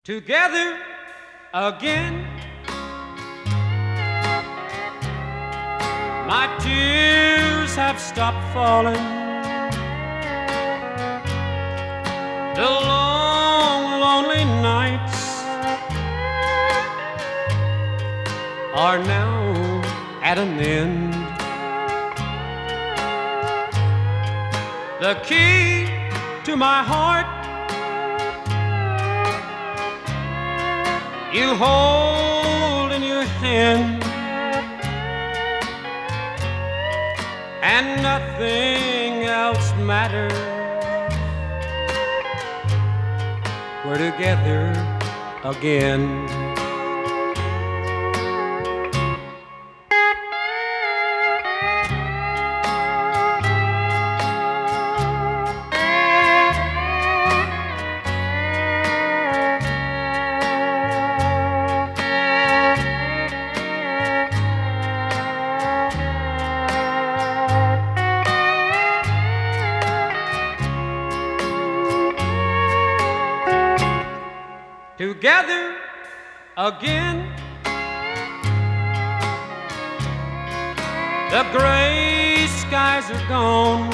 Together again, my tears have stopped falling. The long, lonely nights are now at an end. The key to my heart you hold in your hand, and nothing else matters. We're together again. Together again, the gray skies are gone.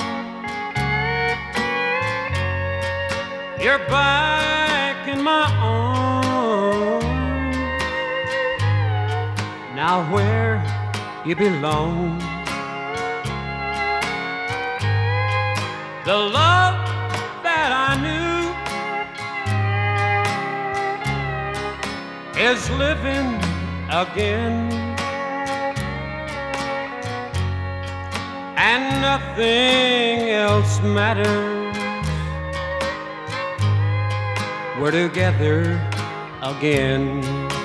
You're back in my arms, now where you belong. The love that I knew is living again, and nothing else matters. We're together again,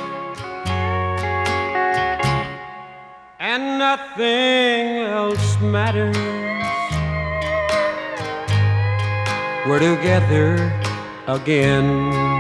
and nothing else matters. We're together again.